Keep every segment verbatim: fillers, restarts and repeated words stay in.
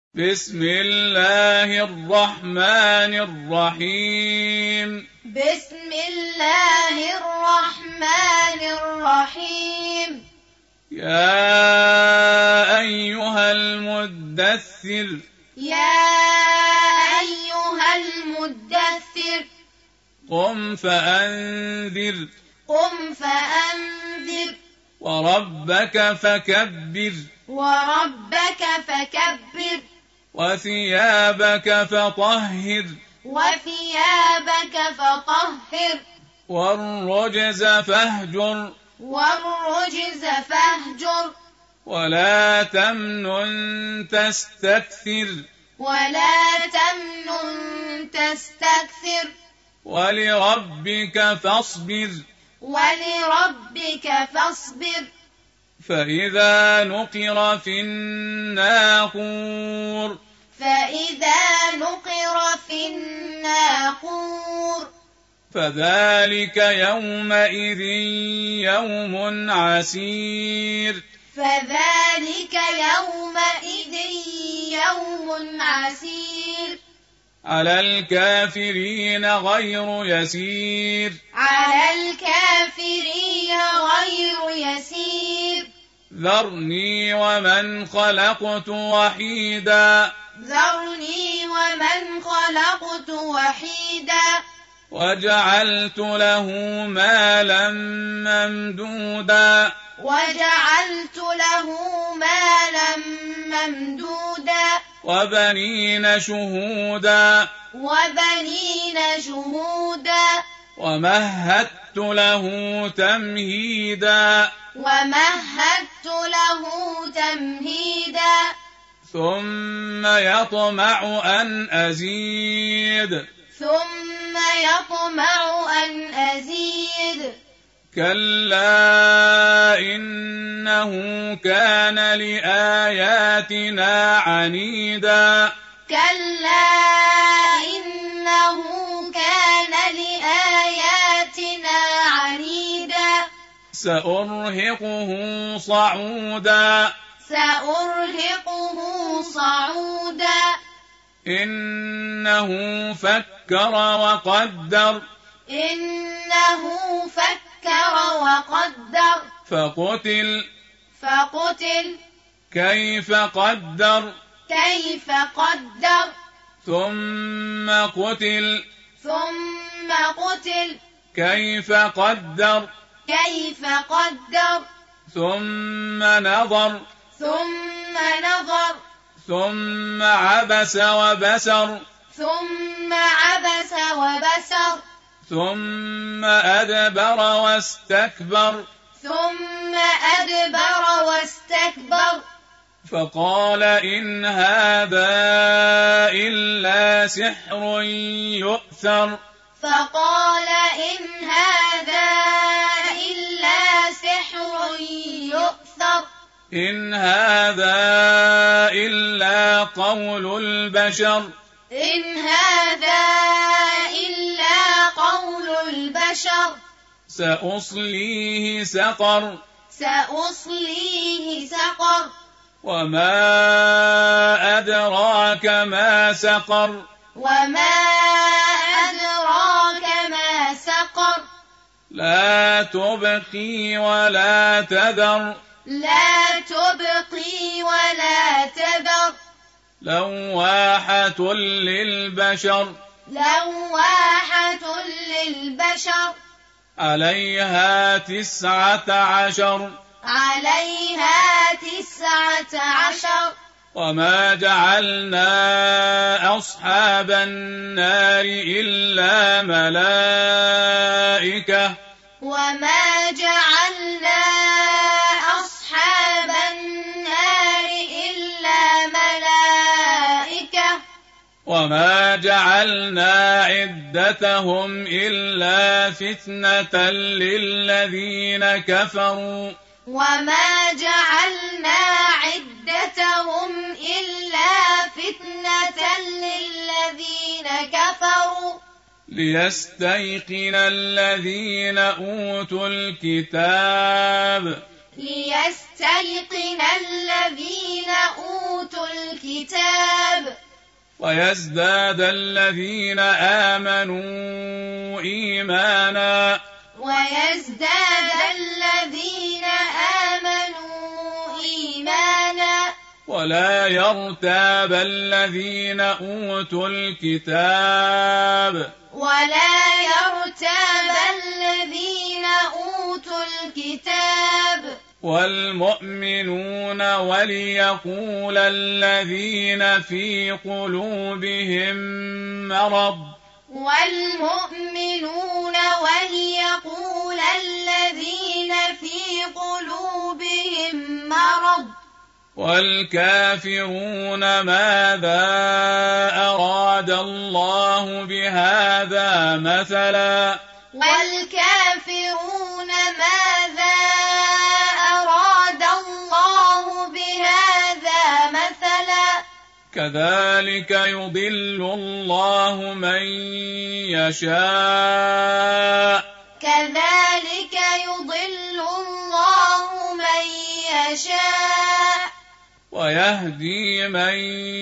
بسم الله الرحمن الرحيم بسم الله الرحمن الرحيم يا أيها المدثر يا أيها المدثر قم فأنذر قم فأنذر وربك فكبر وربك فكبر وثيابك فطهر وثيابك فطهر والرجز فاهجر والرجز فاهجر ولا تمنن تستكثر ولا تمنن تستكثر ولربك فاصبر ولربك فاصبر فإذا نقر في الناقور فإذا نقر في الناقور فذلك يومئذ يوم عسير فذلك يومئذ يوم عسير على الكافرين غير يسير على الكافرين غير يسير ذرني ومن خلقت وحيدا ذرني ومن خلقت وحيدا وجعلت له مالا ممدودا وجعلت له مالا ممدودا وبنين شهودا وبنين شهودا ومهدت له تمهيدا ومهدت له تمهيدا ثم يطمع أن أزيد ثم يطمع أن أزيد كلا إنه كان لآياتنا عنيدا كلا إنه كان لآياتنا عنيدا سأرهقه صعودا سأرهقه صعودا إنه فكر وقدر إنه فكر وقدر فقتل فقتل كيف قدر كيف قدر ثم قتل ثم قتل كيف قدر كيف قدر ثم نظر ثم نظر ثم عبس وبسر ثم عبس وبسر ثم أدبر واستكبر ثم أدبر واستكبر فقال إن هذا إلا سحر يؤثر فقال إن هذا إلا سحر يؤثر إن هذا إلا قول البشر إن هذا إلا قول البشر سأصليه سقر سأصليه سقر وما أدراك ما سقر وما أدراك ما سقر لا تبقي ولا تذر لا تبقي ولا تذر لواحة للبشر لواحة للبشر عليها تسعة عشر عليها تسعة عشر وما جعلنا أصحاب النار إلا ملائكة وما جعلنا أصحاب النار إلا ملائكة وما جعلنا عدتهم إلا فتنة للذين كفروا وما جعلنا عدتهم إلا فتنة للذين كفروا ليستيقن الذين أوتوا الكتاب ليستيقن الذين أوتوا الكتاب ويزداد الذين آمنوا إيمانا ويزداد الذين آمنوا إيمانا ولا يرتاب الذين أوتوا الكتاب ولا يرتاب الذين أوتوا الكتاب والمؤمنون وليقول الذين في قلوبهم مرض والمؤمنون وليقول الذين في قلوبهم مرض والكافرون ماذا أراد الله بهذا مثلا والكافرون ماذا أراد الله بهذا مثلا كذلك يضل الله من يشاء كذلك يضل الله من يشاء ويهدي من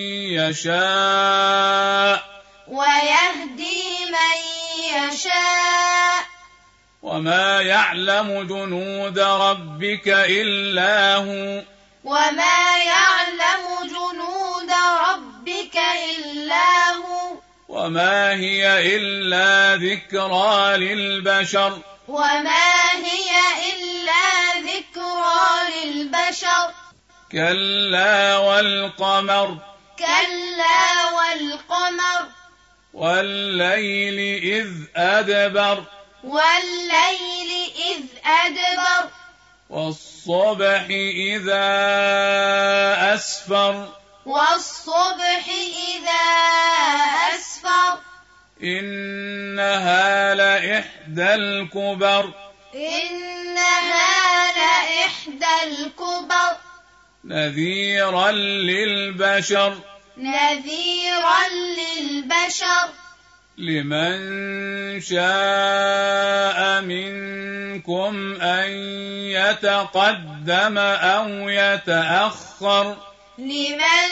يشاء ويهدي من يشاء وما يعلم جنود ربك إلا هو وما يعلم جنود ربك إلا هو وما هي إلا ذكرى للبشر وما هي إلا ذكرى للبشر كلا والقمر كلا والقمر والليل إذ أدبر والليل إذ أدبر والصبح إذا أسفر والصبح إذا أسفر إنها لإحدى الكبر إنها لإحدى الكبر نذيرا للبشر نذيرا للبشر لمن شاء منكم أن يتقدم أو يتأخر لمن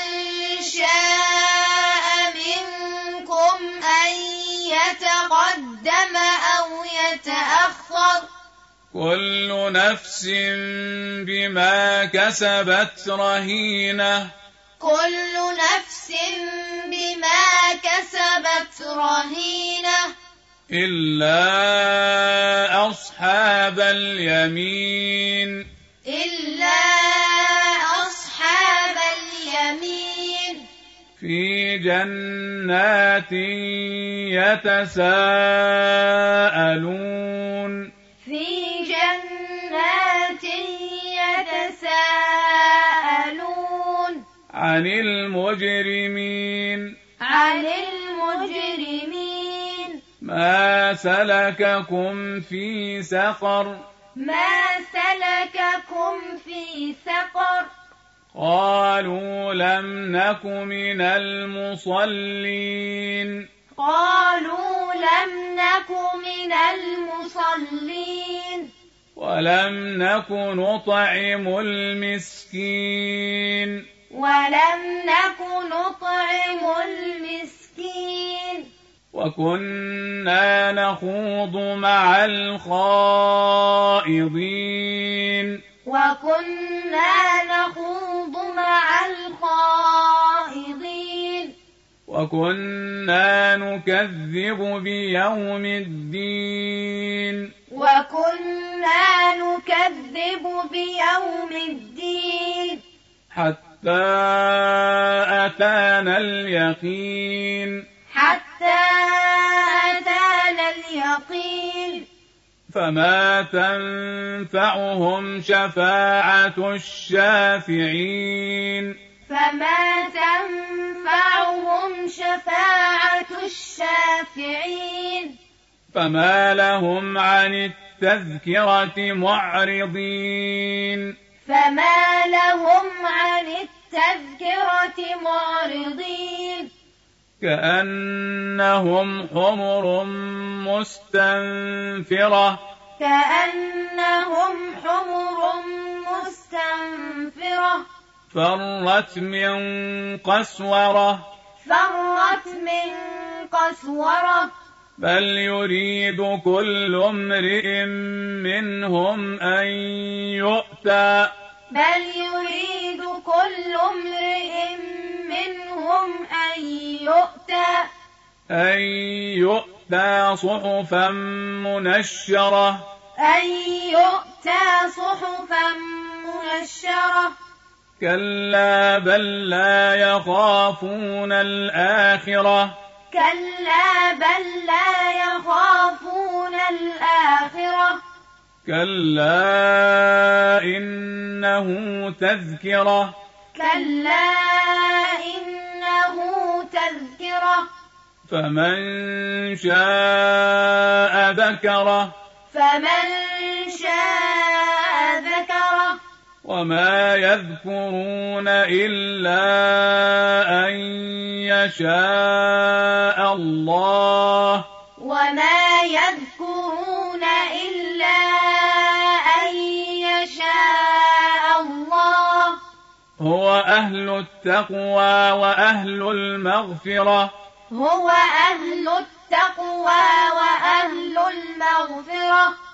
شاء منكم أن يتقدم أو يتأخر كل نفس بما كسبت رهينة كل نفس بما كسبت رهينة إلا أصحاب اليمين إلا أصحاب اليمين في جنات يتساءلون في جنات يتساءلون عن المجرمين عن المجرمين ما سلككم في سقر ما سلككم في سقر قالوا لم نك من المصلين قالوا لم نك من المصلين ولم نك نطعم المسكين ولم نك نطعم المسكين وكنا نخوض مع الخائضين وكنا نخوض مع الخائضين وكنا نكذب بيوم الدين وكنا نكذب بيوم الدين حتى أتانا اليقين حتى أتانا اليقين فما تنفعهم شفاعة الشافعين فما تنفعهم شفاعة الشافعين فما لهم عن التذكرة معرضين فما لهم عن التذكرة معرضين كأنهم حمر مستنفرة كأنهم حمر مستنفرة فرت من قسورة فرت من قسورة بل يريد كل امرئ منهم أن يؤتى بل يريد كل امرئ منهم أن يؤتى أن يؤتى صحفا منشرة أن يؤتى صحفا منشرة كلا بل لا يخافون الآخرة كلا بل لا يخافون الآخرة كلا إنه تذكرة كلا إنه تذكرة فمن شاء ذكره فمن شاء ذكره وما يذكرون إلا أن يشاء الله وما يذكرون إلا أن يشاء الله هو أهل التقوى وأهل المغفرة هو أهل التقوى وأهل المغفرة